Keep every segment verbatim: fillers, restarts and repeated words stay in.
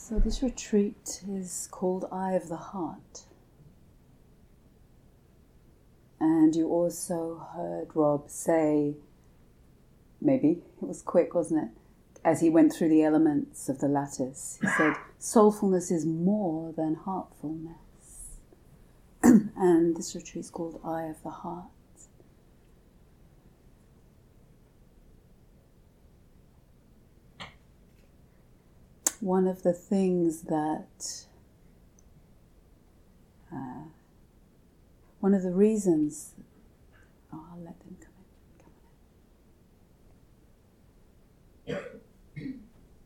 So this retreat is called Eye of the Heart. And you also heard Rob say, maybe, it was quick, wasn't it? As he went through the elements of the lattice, he said, soulfulness is more than heartfulness. And this retreat is called Eye of the Heart. One of the things that, uh, one of the reasons, oh, I'll let them come in, come in.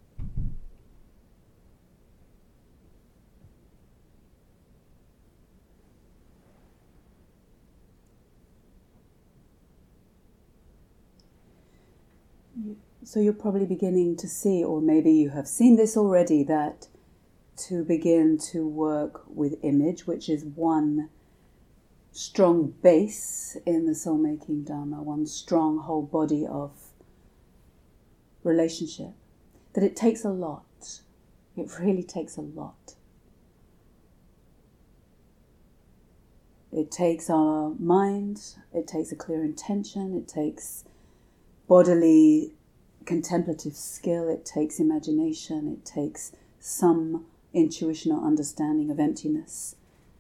So you're probably beginning to see, or maybe you have seen this already, that to begin to work with image, which is one strong base in the soul-making Dharma, one strong whole body of relationship, that it takes a lot. It really takes a lot. It takes our mind, it takes a clear intention, it takes bodily contemplative skill, it takes imagination, it takes some intuition or understanding of emptiness.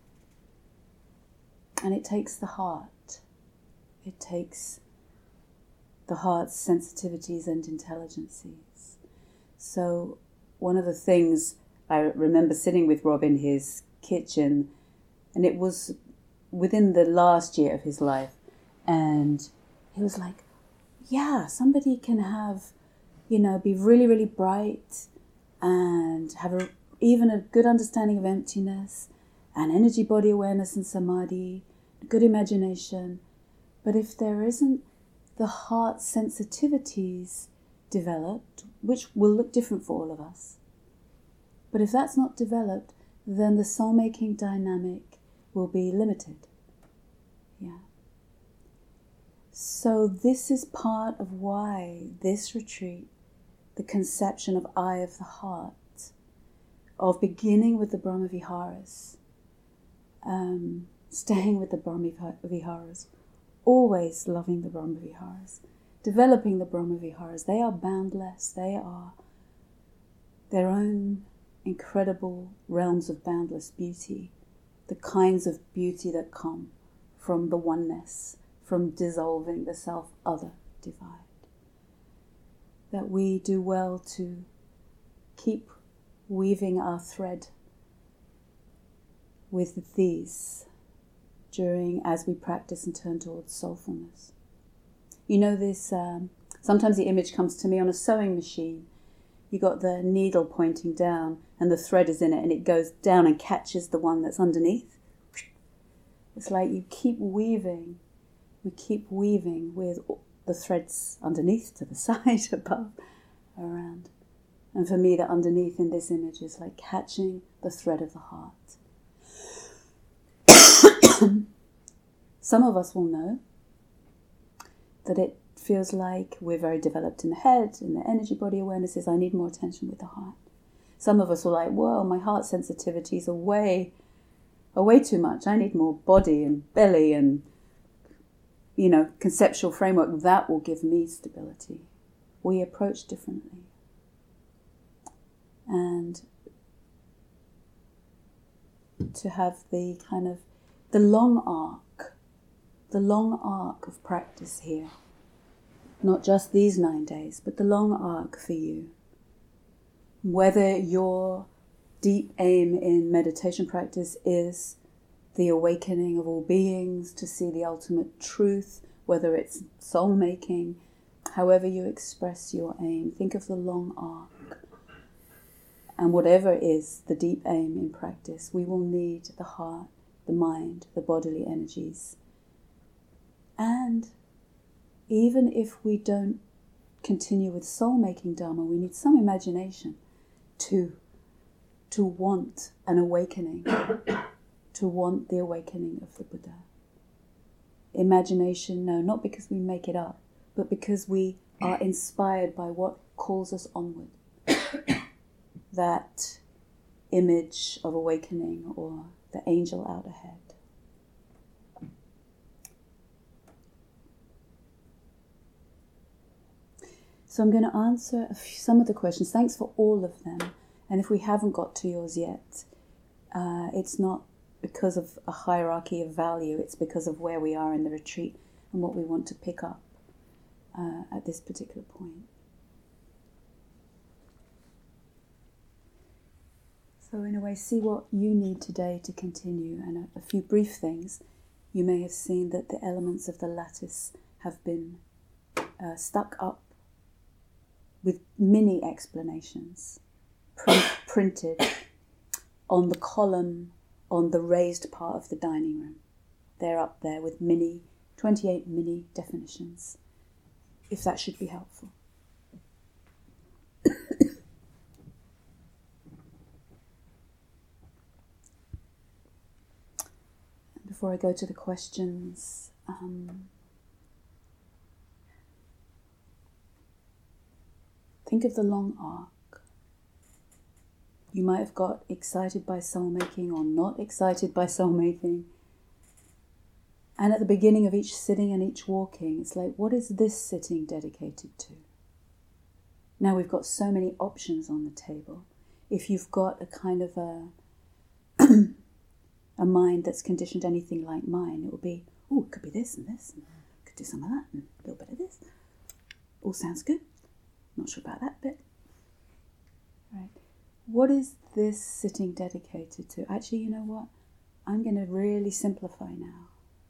And it takes the heart. It takes the heart's sensitivities and intelligences. So one of the things, I remember sitting with Rob in his kitchen, and it was within the last year of his life, and he was like, yeah, somebody can have, you know, be really, really bright and have a, even a good understanding of emptiness and energy body awareness and samadhi, good imagination. But if there isn't the heart sensitivities developed, which will look different for all of us, but if that's not developed, then the soul-making dynamic will be limited. Yeah. So this is part of why this retreat, the conception of Eye of the Heart, of beginning with the Brahmaviharas, um, staying with the Brahmaviharas, always loving the Brahmaviharas, developing the Brahmaviharas. They are boundless. They are their own incredible realms of boundless beauty, the kinds of beauty that come from the oneness, from dissolving the self-other divide. That we do well to keep weaving our thread with these during, as we practice and turn towards soulfulness. You know this, um, sometimes the image comes to me on a sewing machine. You got the needle pointing down and the thread is in it and it goes down and catches the one that's underneath. It's like you keep weaving We keep weaving with the threads underneath, to the side, above, around. And for me, the underneath in this image is like catching the thread of the heart. Some of us will know that it feels like we're very developed in the head, in the energy body awarenesses. I need more attention with the heart. Some of us will like, whoa, my heart sensitivities are way, are way too much. I need more body and belly and you know, conceptual framework, that will give me stability. We approach differently. And to have the kind of, the long arc, the long arc of practice here, not just these nine days, but the long arc for you. Whether your deep aim in meditation practice is the awakening of all beings to see the ultimate truth, whether it's soul-making, however you express your aim, think of the long arc. And whatever is the deep aim in practice, we will need the heart, the mind, the bodily energies. And even if we don't continue with soul-making Dharma, we need some imagination to, to want an awakening. To want the awakening of the Buddha. Imagination, no, not because we make it up, but because we are inspired by what calls us onward. That image of awakening or the angel out ahead. So I'm going to answer a few, some of the questions. Thanks for all of them. And if we haven't got to yours yet, uh, it's not because of a hierarchy of value. It's because of where we are in the retreat and what we want to pick up uh, at this particular point. So in a way, see what you need today to continue. And a, a few brief things. You may have seen that the elements of the lattice have been uh, stuck up with mini explanations print, printed on the column on the raised part of the dining room. They're up there with mini, twenty-eight mini definitions, if that should be helpful. Before I go to the questions, um, think of the long arc. You might have got excited by soul making or not excited by soul making. And at the beginning of each sitting and each walking, it's like, what is this sitting dedicated to? Now we've got so many options on the table. If you've got a kind of a a mind that's conditioned anything like mine, it will be, oh, it could be this and this, and could do some of that, and a little bit of this. All sounds good. Not sure about that bit. Right. What is this sitting dedicated to? Actually, you know what? I'm going to really simplify now.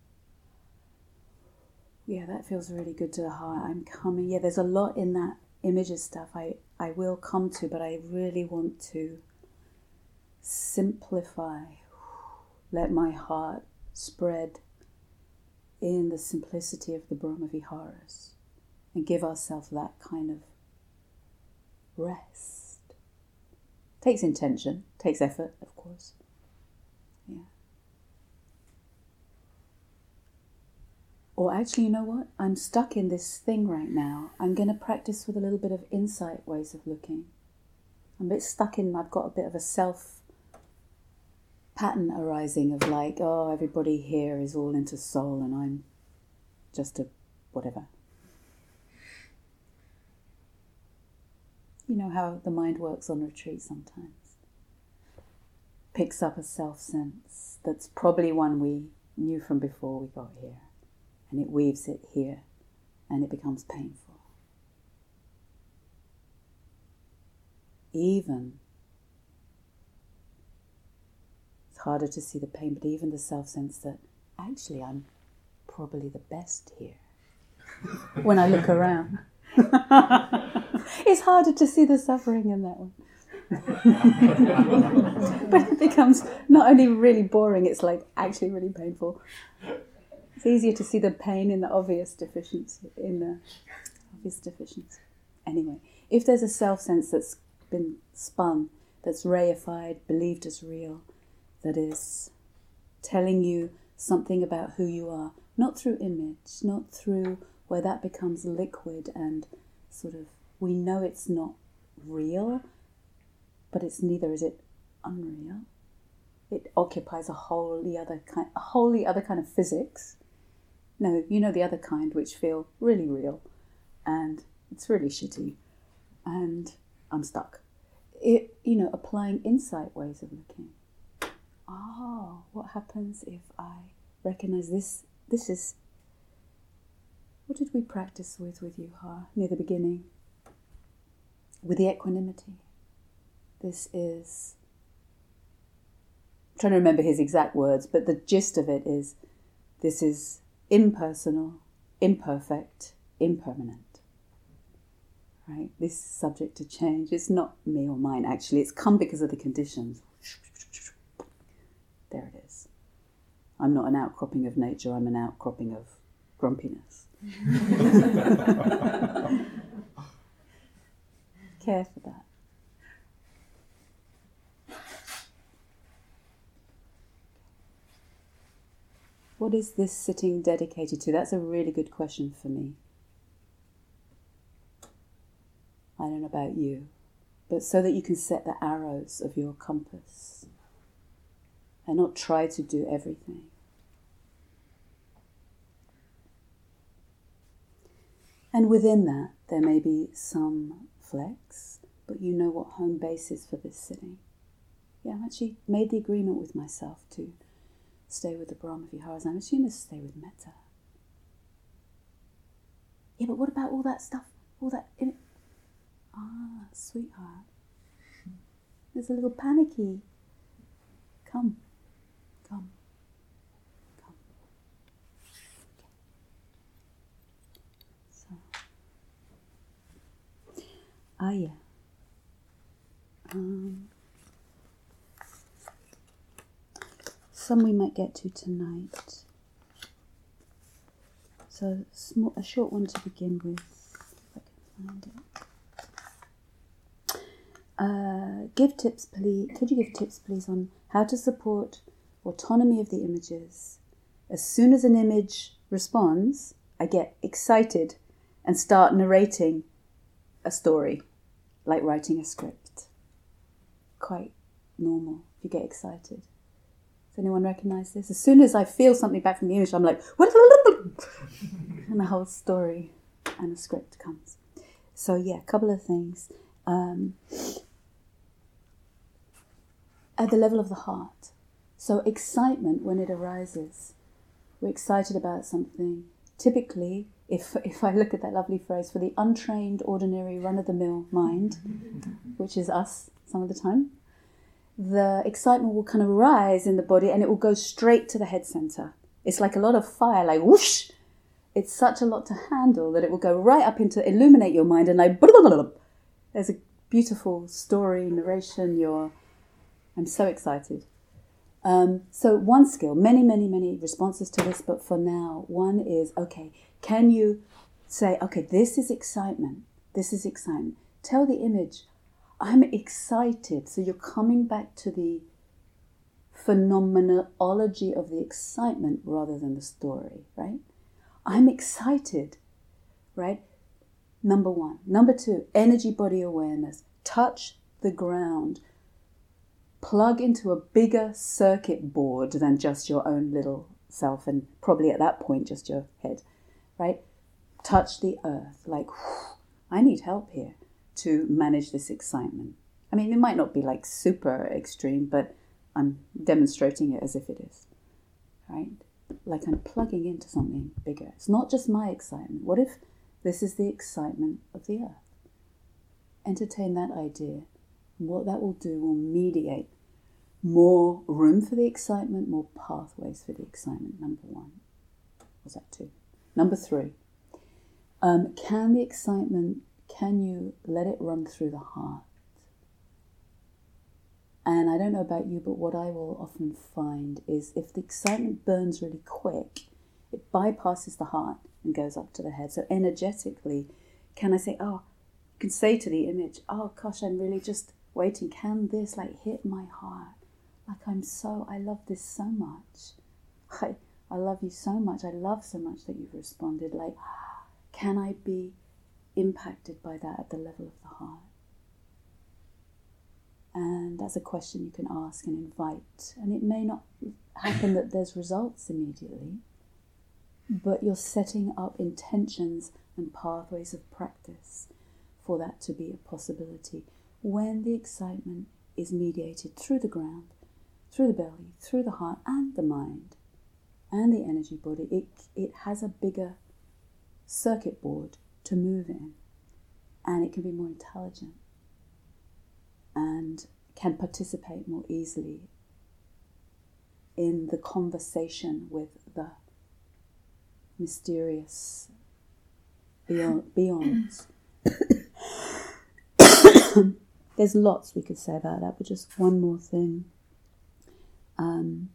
Yeah, that feels really good to the heart. I'm coming. Yeah, there's a lot in that images stuff I, I will come to, but I really want to simplify. Let my heart spread in the simplicity of the Brahma Viharas and give ourselves that kind of rest. Takes intention, takes effort, of course. Yeah. Or actually, you know what? I'm stuck in this thing right now. I'm going to practice with a little bit of insight ways of looking. I'm a bit stuck in, I've got a bit of a self pattern arising of like, oh, everybody here is all into soul and I'm just a whatever. You know how the mind works on retreat sometimes. Picks up a self-sense that's probably one we knew from before we got here. And it weaves it here and it becomes painful. Even, it's harder to see the pain, but even the self-sense that actually I'm probably the best here when I look around. It's harder to see the suffering in that one. But it becomes not only really boring, it's like actually really painful. It's easier to see the pain in the obvious deficiency, in the obvious deficiency. Anyway, if there's a self-sense that's been spun, that's reified, believed as real, that is telling you something about who you are, not through image, not through where that becomes liquid and sort of, we know it's not real, but it's neither is it unreal. It occupies a wholly other kind, a wholly other kind of physics. No, you know the other kind which feel really real, and it's really shitty, and I'm stuck. It, you know, applying insight ways of looking. Oh, what happens if I recognize this? This is, what did we practice with with you, Ha, near the beginning? With the equanimity. This is, I'm trying to remember his exact words, but the gist of it is, this is impersonal, imperfect, impermanent. Right? This is subject to change. It's not me or mine, actually. It's come because of the conditions. There it is. I'm not an outcropping of nature. I'm an outcropping of grumpiness. Care for that. What is this sitting dedicated to? That's a really good question for me. I don't know about you. but so that you can set the arrows of your compass and not try to do everything. And within that, there may be some flex, but you know what home base is for this sitting. Yeah, I've actually made the agreement with myself to stay with the Brahma Viharas. I'm assuming to stay with metta. Yeah, but what about all that stuff? All that... In- ah, sweetheart. There's a little panicky. Come. Come. Come. So. Ah, yeah. Um... Some we might get to tonight. So small, a short one to begin with, if I can find it. Uh, give tips, please. Could you give tips, please, on how to support autonomy of the images? As soon as an image responds, I get excited and start narrating a story, like writing a script. Quite normal if you get excited. Does anyone recognise this? As soon as I feel something back from the image, I'm like, and the whole story and a script comes. So yeah, a couple of things. Um, at the level of the heart. So excitement, when it arises, we're excited about something. Typically, if if I look at that lovely phrase, for the untrained, ordinary, run-of-the-mill mind, which is us some of the time, the excitement will kind of rise in the body and it will go straight to the head center. It's like a lot of fire, like whoosh. It's such a lot to handle that it will go right up into, illuminate your mind, and like, blah, blah, blah, blah. There's a beautiful story, narration, you're, I'm so excited. Um, so one skill, many, many, many responses to this, but for now, one is, okay, can you say, okay, this is excitement, this is excitement. Tell the image, I'm excited. So you're coming back to the phenomenology of the excitement rather than the story, right? I'm excited, right? Number one. Number two, energy body awareness. Touch the ground. Plug into a bigger circuit board than just your own little self, and probably at that point just your head, right? Touch the earth. Like, whew, I need help here to manage this excitement. I mean, it might not be like super extreme, but I'm demonstrating it as if it is, right? Like I'm plugging into something bigger. It's not just my excitement. What if this is the excitement of the earth? Entertain that idea. What that will do will mediate more room for the excitement, more pathways for the excitement, number one. Was that two? Number three, um, can the excitement, can you let it run through the heart? And I don't know about you, but what I will often find is if the excitement burns really quick, it bypasses the heart and goes up to the head. So energetically, can I say, oh, you can say to the image, oh gosh, I'm really just waiting. Can this like hit my heart? Like I'm so, I love this so much. I, I love you so much. I love so much that you've responded. Like, can I be impacted by that at the level of the heart? And that's a question you can ask and invite. And it may not happen that there's results immediately, but you're setting up intentions and pathways of practice for that to be a possibility when the excitement is mediated through the ground, through the belly, through the heart and the mind and the energy body. It, it has a bigger circuit board to move in, and it can be more intelligent and can participate more easily in the conversation with the mysterious beyond, beyonds. There's lots we could say about that, but just one more thing. Um,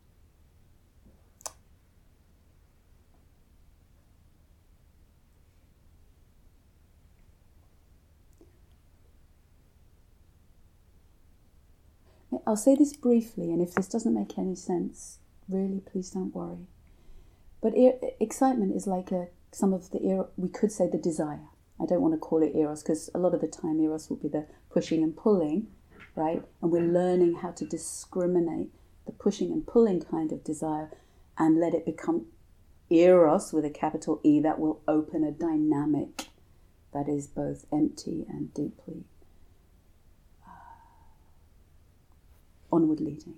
I'll say this briefly, and if this doesn't make any sense, really, please don't worry. But e- excitement is like a some of the, we could say the desire, I don't want to call it eros because a lot of the time eros will be the pushing and pulling, right? And we're learning how to discriminate the pushing and pulling kind of desire and let it become eros with a capital E that will open a dynamic that is both empty and deeply uh, onward leading.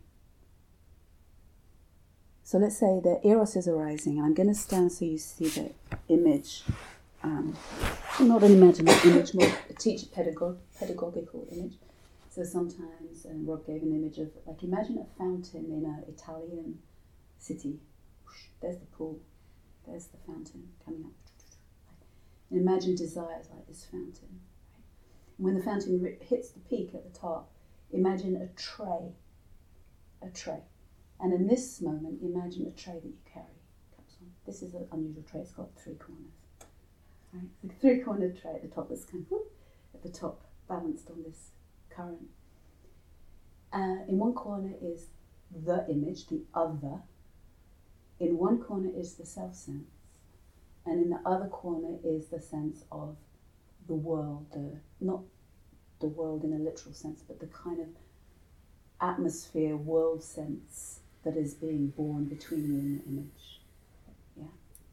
So let's say that eros is arising, and I'm going to stand so you see the image. Um, not an imaginary image, more a teacher pedagog- pedagogical image. So sometimes um, Rob gave an image of, like, imagine a fountain in an Italian city. There's the pool, there's the fountain coming up. And imagine desires like this fountain. Right? And when the fountain ri- hits the peak at the top, imagine a tray, a tray. And in this moment, imagine a tray that you carry cups on. This is an unusual tray, it's got three corners. Right? The three-cornered tray at the top that's kind of whoop, at the top, balanced on this current. Uh, in one corner is the image, the other. In one corner is the self-sense. And in the other corner is the sense of the world, the, not the world in a literal sense, but the kind of atmosphere, world sense that is being born between you and the image. Yeah.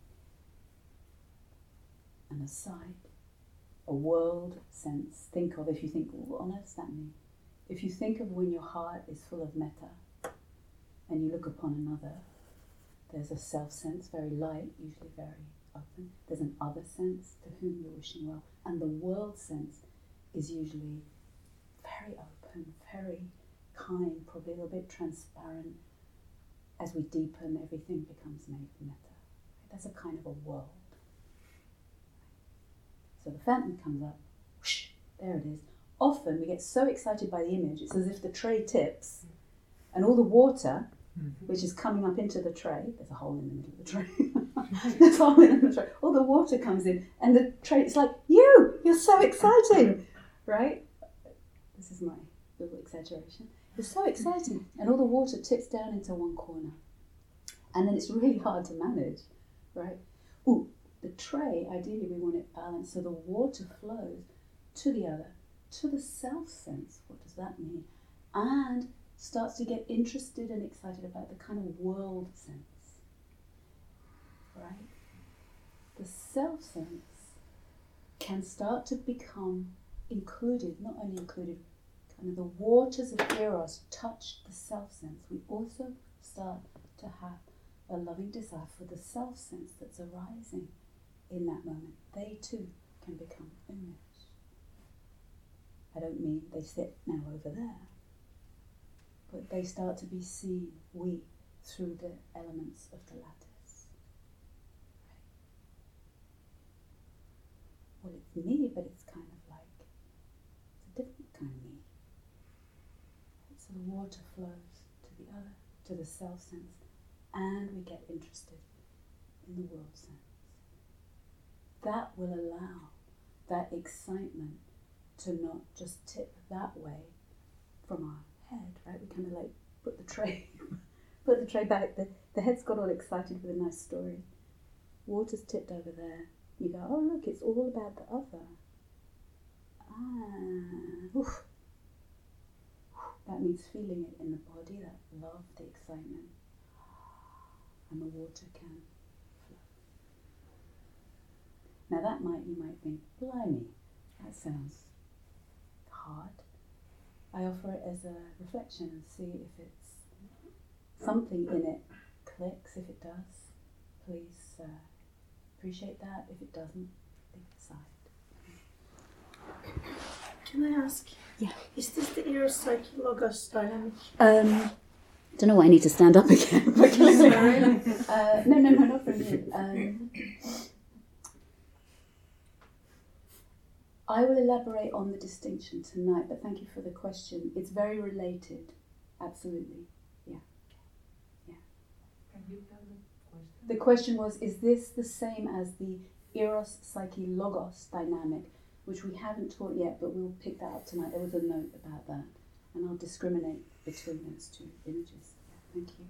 And aside, a world sense. Think of, if you think, well, what on earth does that mean? If you think of when your heart is full of metta and you look upon another, there's a self sense, very light, usually very open. There's an other sense to whom you're wishing well. And the world sense is usually very open, very kind, probably a little bit transparent. As we deepen, everything becomes made metta. That's a kind of a world. So the fountain comes up, whoosh, there it is. Often we get so excited by the image, it's as if the tray tips and all the water, which is coming up into the tray, there's a hole in the middle of the tray, there's a hole in the tray, all the water comes in and the tray, it's like, you, you're so exciting, right? This is my little exaggeration. It's so exciting. And all the water tips down into one corner. And then it's really hard to manage, right? Ooh, the tray, ideally we want it balanced so the water flows to the other, to the self sense. What does that mean? And starts to get interested and excited about the kind of world sense, right? The self sense can start to become included, not only included, kind of the waters of eros touch the self sense. We also start to have a loving desire for the self sense that's arising in that moment. They too can become image. I don't mean they sit now over there, but they start to be seen, we, through the elements of the lattice. Right? Well, it's me, but it's kind of like, it's a different kind of me. So the water flows to the other, to the self sense, and we get interested in the world sense. That will allow that excitement to not just tip that way from our head, right? We kind of like put the tray, put the tray back. The, the head's got all excited with a nice story. Water's tipped over there. You go, oh look, it's all about the other. Ah, oof. That means feeling it in the body, that love, the excitement, and the water can flow. Now that might, you might think, blimey, that sounds hard. I offer it as a reflection and see if it's something in it clicks. If it does, please uh, appreciate that. If it doesn't, leave it aside. Can I ask? Yeah. Is this the eros psyche logos dynamic? Um, don't know why I need to stand up again. uh, no, no, no, not from you. Um, I will elaborate on the distinction tonight, but thank you for the question. It's very related, absolutely. Yeah, yeah. Can you tell the question? The question was: is this the same as the eros psyche logos dynamic, which we haven't taught yet, but we'll pick that up tonight. There was a note about that, and I'll discriminate between those two images. Yeah, thank you.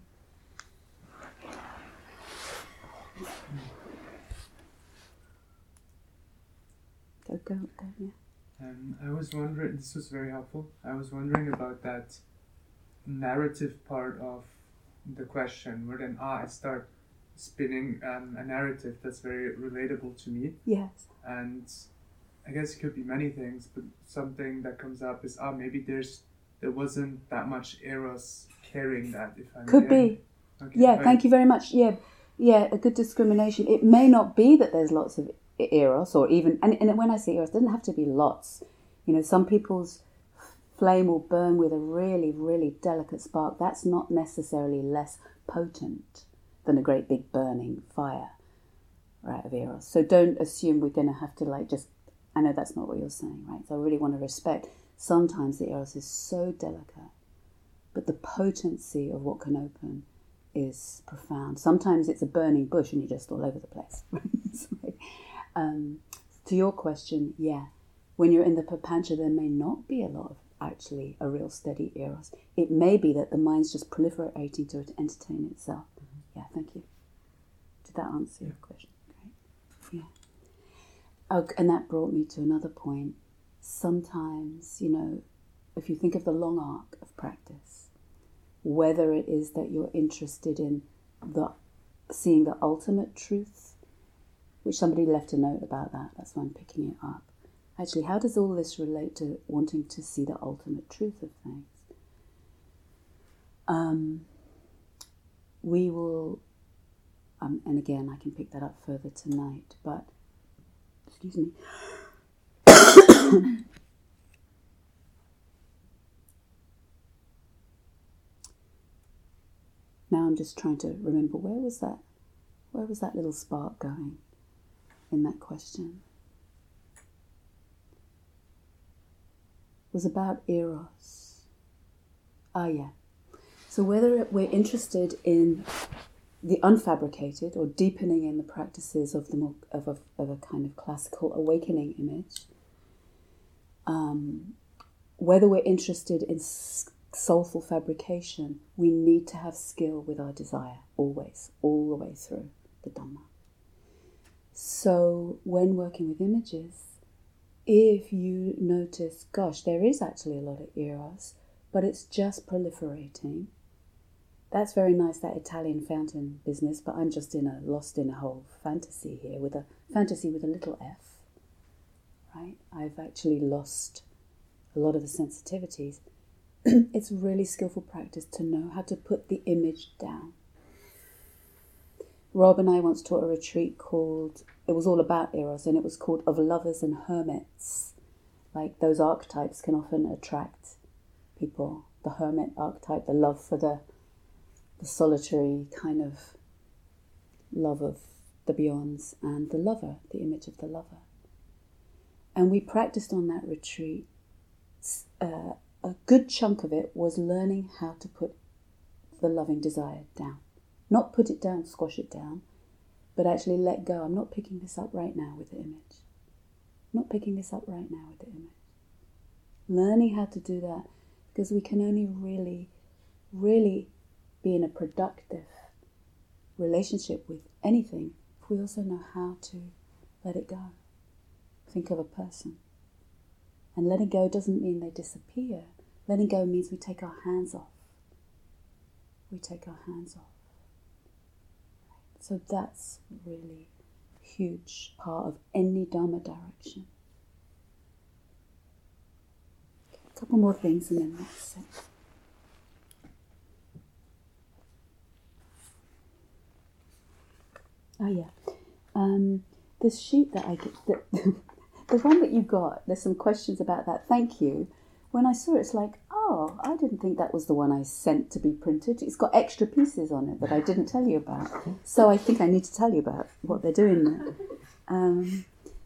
Go, go, go, yeah. Um, I was wondering, this was very helpful. I was wondering about that narrative part of the question, where then ah, I start spinning um, a narrative that's very relatable to me. Yes. And I guess it could be many things, but something that comes up is ah, maybe there's there wasn't that much eros carrying that. If I Could be. Okay, yeah. right. Thank you very much. Yeah. Yeah. A good discrimination. It may not be that there's lots of eros, or even, and, and when I say eros, it doesn't have to be lots. You know, some people's flame will burn with a really, really delicate spark. That's not necessarily less potent than a great big burning fire, right, of eros. So don't assume we're going to have to like just, I know that's not what you're saying, right? So I really want to respect, sometimes the eros is so delicate, but the potency of what can open is profound. Sometimes it's a burning bush and you're just all over the place. So, um, to your question, yeah, when you're in the Papancha, there may not be a lot of actually a real steady eros. It may be that the mind's just proliferating to entertain itself. Mm-hmm. Yeah, thank you. Did that answer your question? Great. Yeah. Oh, and that brought me to another point. Sometimes, you know, if you think of the long arc of practice, whether it is that you're interested in the seeing the ultimate truth, which somebody left a note about that, that's why I'm picking it up. Actually, how does all this relate to wanting to see the ultimate truth of things? Um, we will, um, and again, I can pick that up further tonight, but, excuse me. Now I'm just trying to remember, where was that, where was that little spark going in that question? It was about eros. Ah, yeah. So whether we're interested in the unfabricated or deepening in the practices of the more, of a, of a kind of classical awakening image, um, whether we're interested in soulful fabrication, we need to have skill with our desire, always, all the way through the Dhamma. So when working with images, if you notice, gosh, there is actually a lot of eros, but it's just proliferating. That's very nice, that Italian fountain business, but I'm just in a lost in a whole fantasy here, with a fantasy with a little f, right? I've actually lost a lot of the sensitivities. It's really skillful practice to know how to put the image down. Rob and I once taught a retreat called, it was all about eros, and it was called Of Lovers and Hermits. Like those archetypes can often attract people. The hermit archetype, the love for the the solitary kind of love of the beyonds, and the lover, the image of the lover. And we practiced on that retreat. Uh, a good chunk of it was learning how to put the loving desire down. Not put it down, squash it down, but actually let go. I'm not picking this up right now with the image. I'm not picking this up right now with the image. Learning how to do that, because we can only really, really be in a productive relationship with anything if we also know how to let it go. Think of a person. And letting go doesn't mean they disappear. Letting go means we take our hands off. We take our hands off. So that's really a huge part of any Dharma direction. A couple more things and then that's it. Oh yeah, um, the sheet that I get, the, the one that you got, there's some questions about that, thank you. When I saw it, it's like, oh, I didn't think that was the one I sent to be printed. It's got extra pieces on it that I didn't tell you about. So I think I need to tell you about what they're doing there. Um,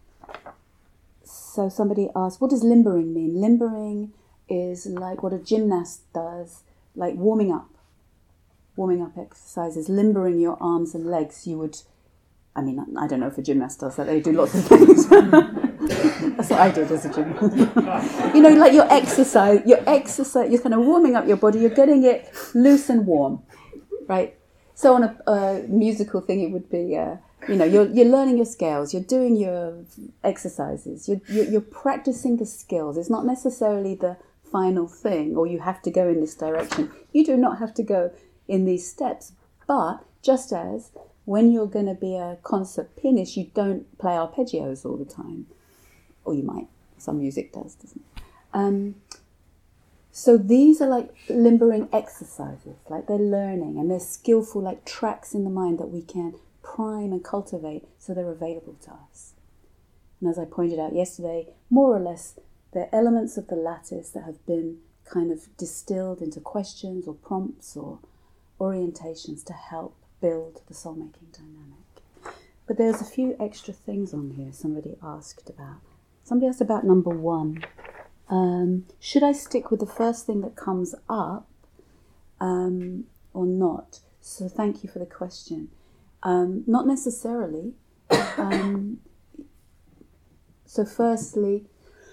so somebody asked, what does limbering mean? Limbering is like what a gymnast does, like warming up. Warming up exercises, limbering your arms and legs. You would, I mean, I don't know if a gymnast does that. They do lots of things. That's what I did as a gymnast. You know, like your exercise, your exercise, you're kind of warming up your body. You're getting it loose and warm, right? So on a, a musical thing, it would be uh, You know, you're you're learning your scales. You're doing your exercises. You're you're, you're practicing the skills. It's not necessarily the final thing, or you have to go in this direction. You do not have to go in these steps. But just as when you're going to be a concert pianist, you don't play arpeggios all the time, or you might. Some music does, doesn't it? Um, so these are like limbering exercises, like they're learning and they're skillful, like tracks in the mind that we can prime and cultivate so they're available to us. And as I pointed out yesterday, more or less, they're elements of the lattice that have been kind of distilled into questions or prompts or orientations to help build the soul-making dynamic. But there's a few extra things on here somebody asked about. Somebody asked about number one. Um, should I stick with the first thing that comes up um, or not? So thank you for the question. Um, not necessarily. Um, so firstly,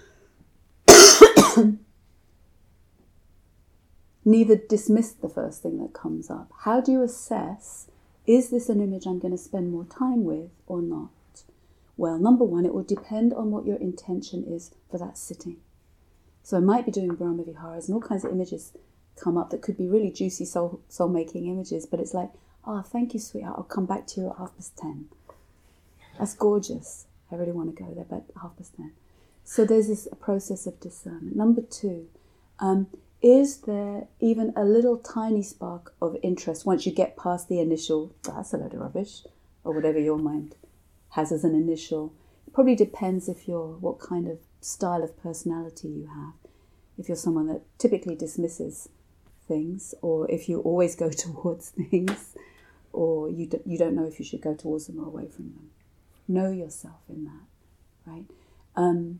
neither dismiss the first thing that comes up. How do you assess, is this an image I'm going to spend more time with or not? Well, number one, it will depend on what your intention is for that sitting. So I might be doing Brahma Viharas and all kinds of images come up that could be really juicy soul, soul-making images, but it's like, oh, thank you, sweetheart, I'll come back to you at half past ten. That's gorgeous. I really want to go there, but half past ten. So there's this process of discernment. Number two, um, is there even a little tiny spark of interest once you get past the initial, oh, that's a load of rubbish, or whatever your mind has as an initial. It probably depends if you're, what kind of style of personality you have. If you're someone that typically dismisses things, or if you always go towards things, or you, do, you don't know if you should go towards them or away from them. Know yourself in that, right? Um,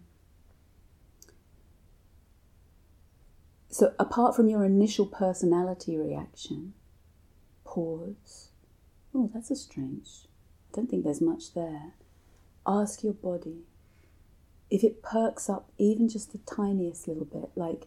so apart from your initial personality reaction, pause. Oh, that's a strange. I don't think there's much there. Ask your body. If it perks up even just the tiniest little bit, like,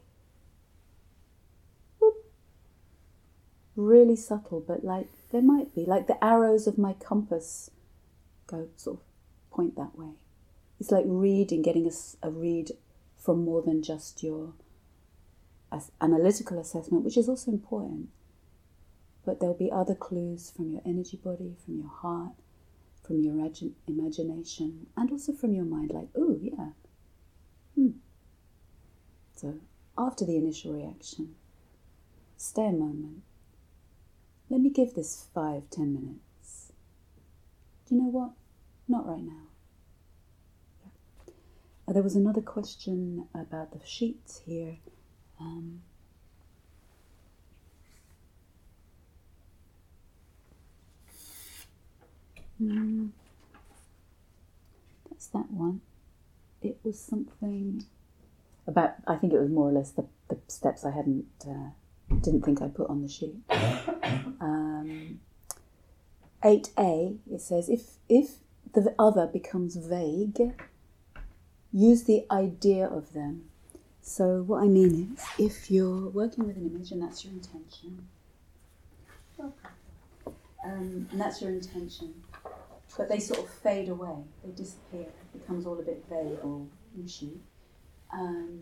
whoop, really subtle, but like there might be, like the arrows of my compass go sort of point that way. It's like reading, getting a, a read from more than just your as, analytical assessment, which is also important. But there'll be other clues from your energy body, from your heart, from your imagine, imagination, and also from your mind, like, oh, yeah. Hmm. So, after the initial reaction, stay a moment. Let me give this five, ten minutes. Do you know what? Not right now. Yeah. Uh, there was another question about the sheets here. Um, Mm, that's that one. It was something about, I think it was more or less the, the steps I hadn't, uh, didn't think I put on the sheet. Um, eight A, it says, if, if the other becomes vague, use the idea of them. So what I mean is, if you're working with an image and that's your intention, um, and that's your intention, but they sort of fade away, they disappear, it becomes all a bit vague or mushy. Um,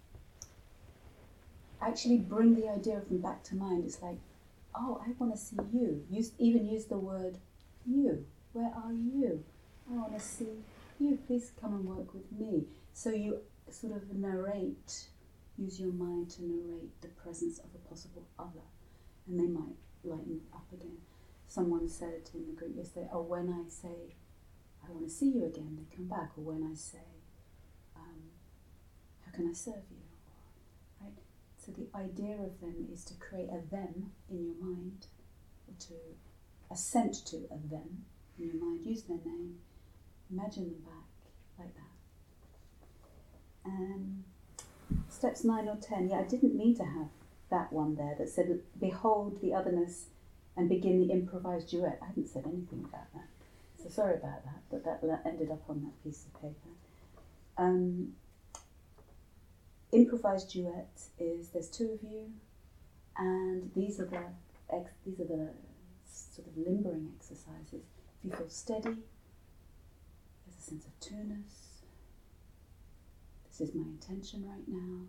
actually bring the idea of them back to mind. It's like, oh, I want to see you. Use, even use the word you. Where are you? I want to see you. Please come and work with me. So you sort of narrate, use your mind to narrate the presence of a possible other. And they might lighten up again. Someone said in the group yesterday, oh, when I say, I want to see you again, they come back. Or when I say, um, how can I serve you? Right? So the idea of them is to create a them in your mind, or to assent to a them in your mind. Use their name, imagine them back, like that. And steps nine or ten, yeah, I didn't mean to have that one there that said, behold the otherness and begin the improvised duet. I hadn't said anything about that. So sorry about that, but that ended up on that piece of paper. Um, improvised duet is, there's two of you, and these are the ex, these are the sort of limbering exercises. If you feel steady, there's a sense of two-ness. This is my intention right now.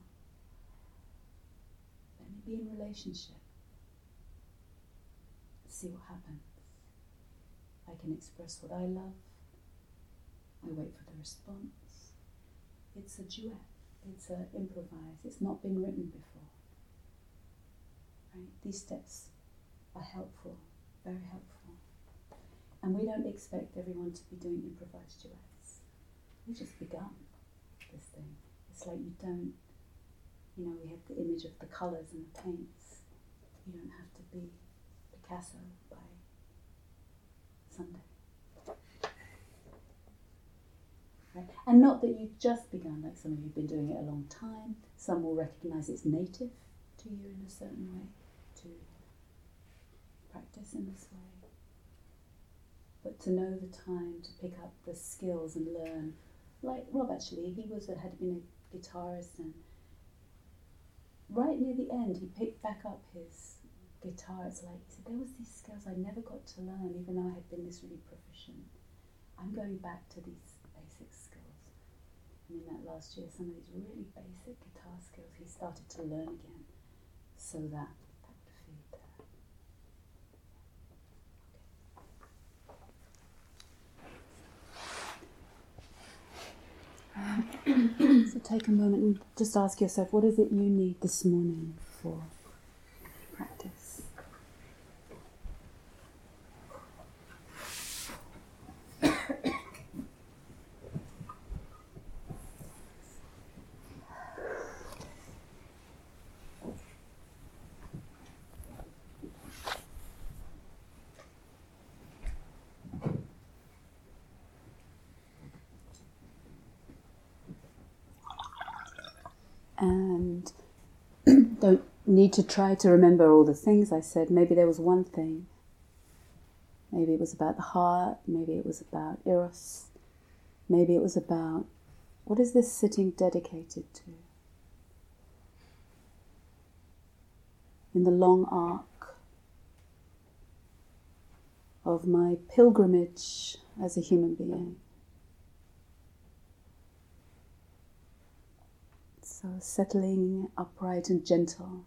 Let me be in relationship. See what happens. I can express what I love. I wait for the response. It's a duet. It's a improvise. It's not been written before. Right? These steps are helpful, very helpful. And we don't expect everyone to be doing improvised duets. We've just begun this thing. It's like you don't, you know, we have the image of the colours and the paints. You don't have to be Picasso by Sunday. Right? And not that you've just begun, like some of you have been doing it a long time. Some will recognise it's native to you in a certain way, to practice in this way. But to know the time to pick up the skills and learn, like Rob actually, he was a, had been a guitarist, and right near the end he picked back up his guitar. It's like, he said, there was these skills I never got to learn, even though I had been this really proficient. I'm going back to these basic skills. And in that last year, some of these really basic guitar skills he started to learn again, so that that would feed that. Okay. So take a moment and just ask yourself, what is it you need this morning for practice? And don't need to try to remember all the things I said. Maybe there was one thing. Maybe it was about the heart. Maybe it was about Eros. Maybe it was about, what is this sitting dedicated to? In the long arc of my pilgrimage as a human being. So settling, upright and gentle.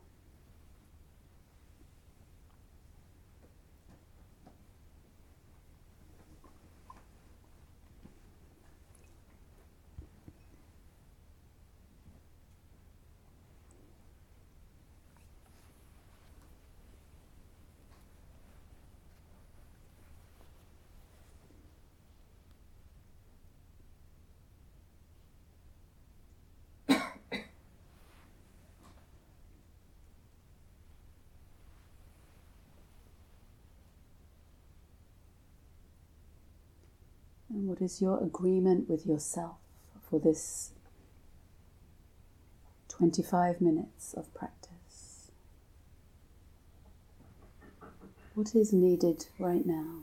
And what is your agreement with yourself for this twenty-five minutes of practice? What is needed right now?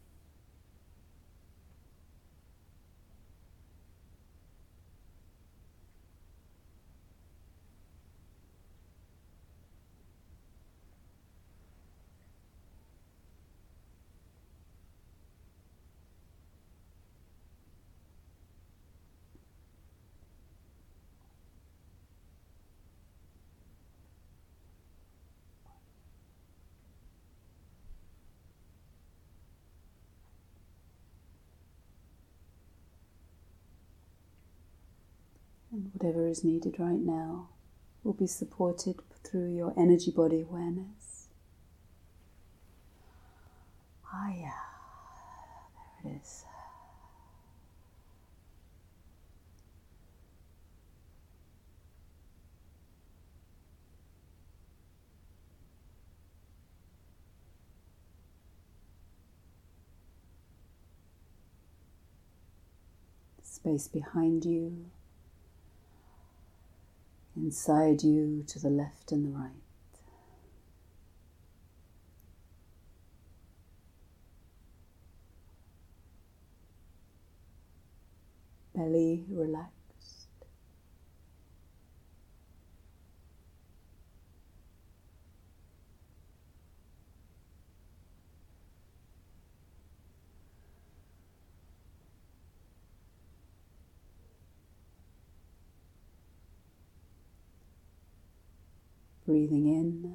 And whatever is needed right now will be supported through your energy body awareness. Ah, yeah, there it is. Space behind you, inside you, to the left and the right. Belly relaxed. Breathing in,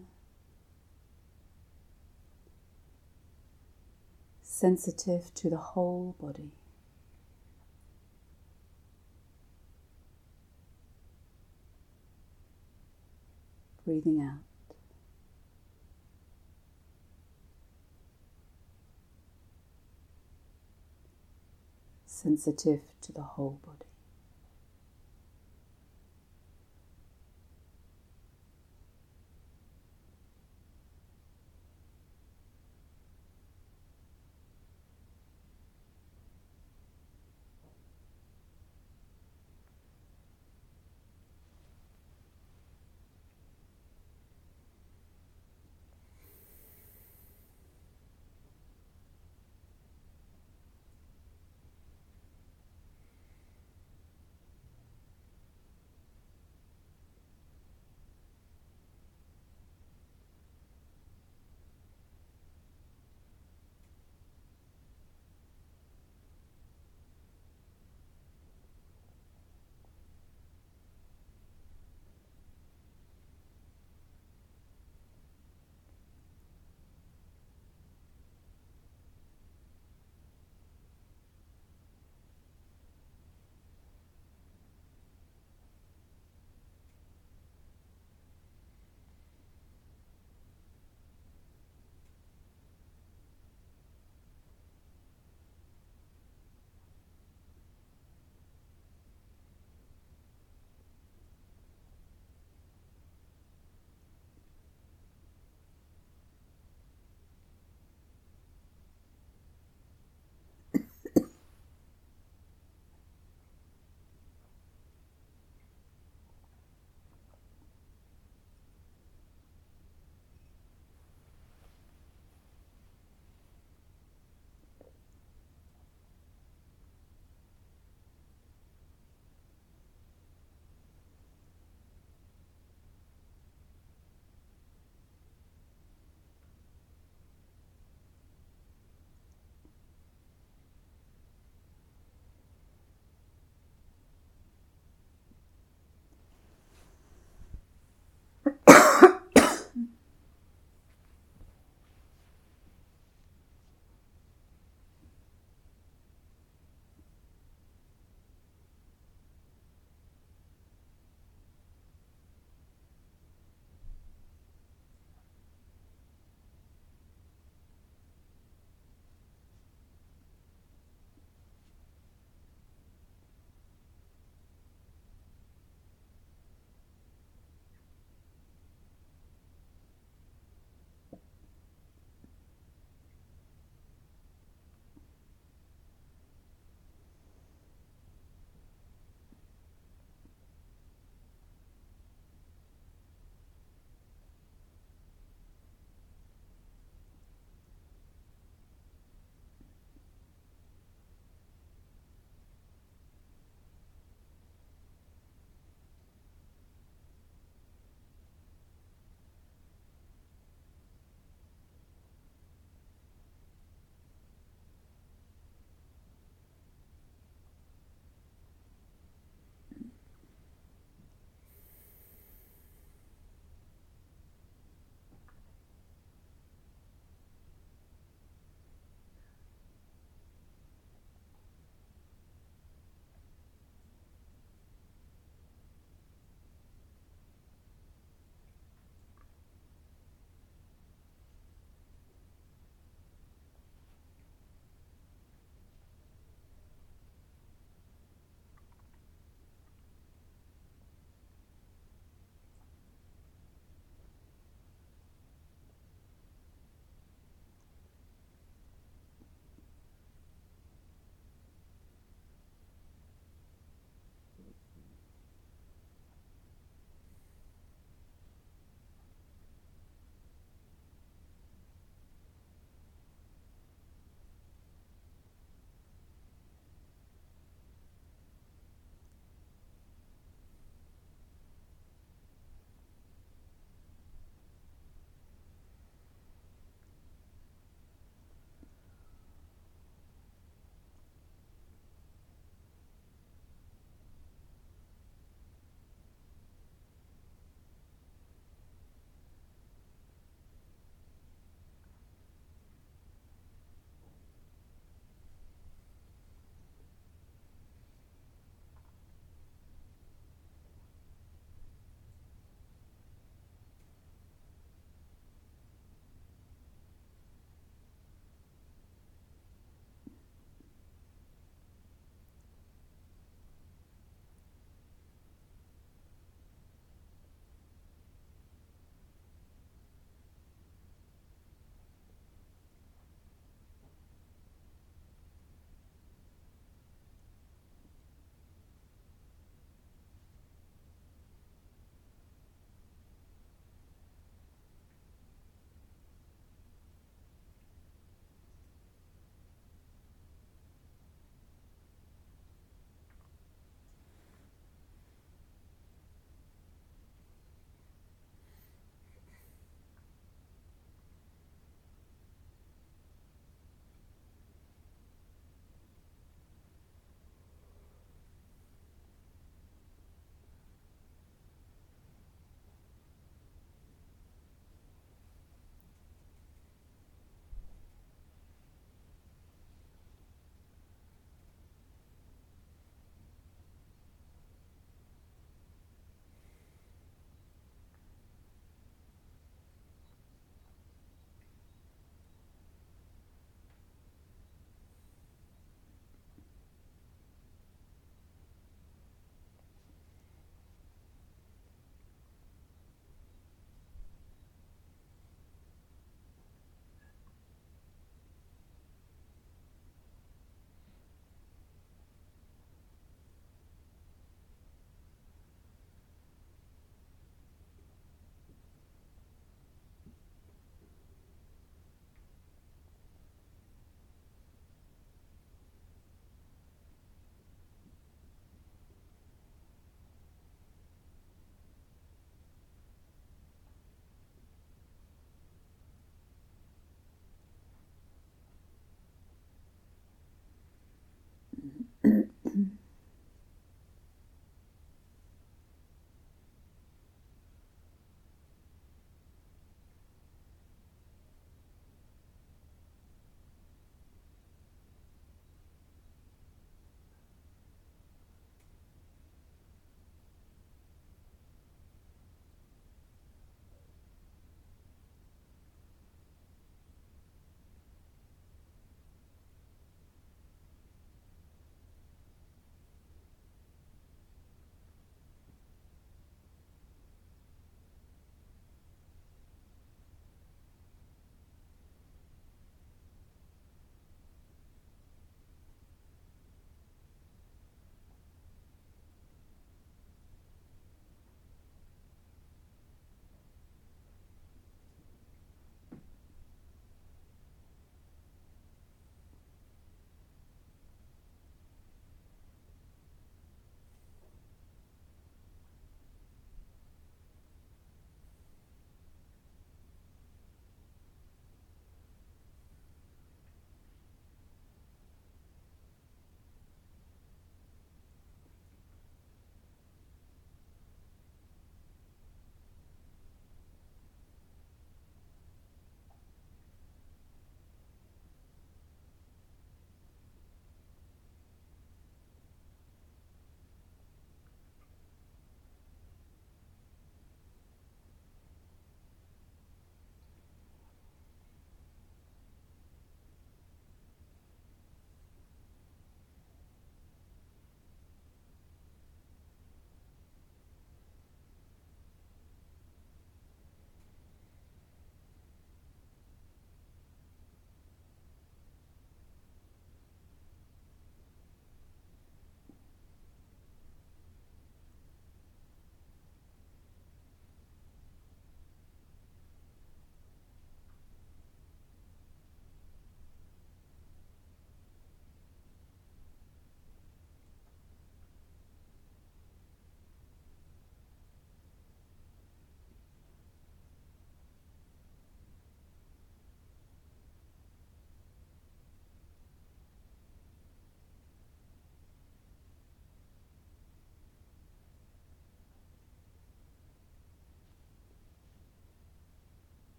sensitive to the whole body. Breathing out. Sensitive to the whole body.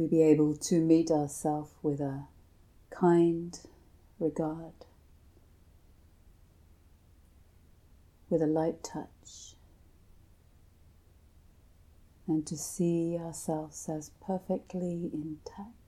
we be able to meet ourselves with a kind regard, with a light touch, and to see ourselves as perfectly intact.